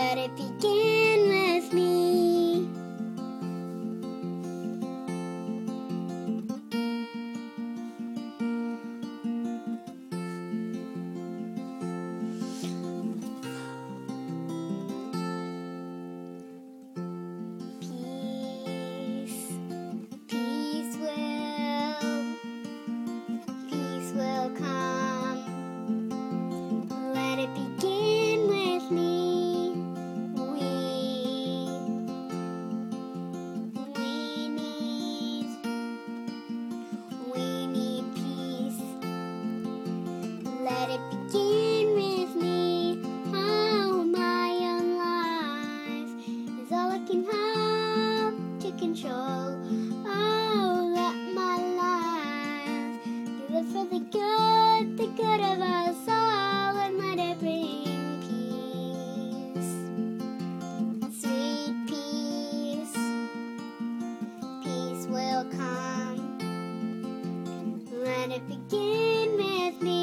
Let it begin with me. Peace will come. Let it begin with me. We need peace. Let it begin with me. Oh, my own life is all I can hope to control. Oh, let my life be lived for the good of us all, and let it bring peace, sweet peace. Peace will come. Let it begin with me.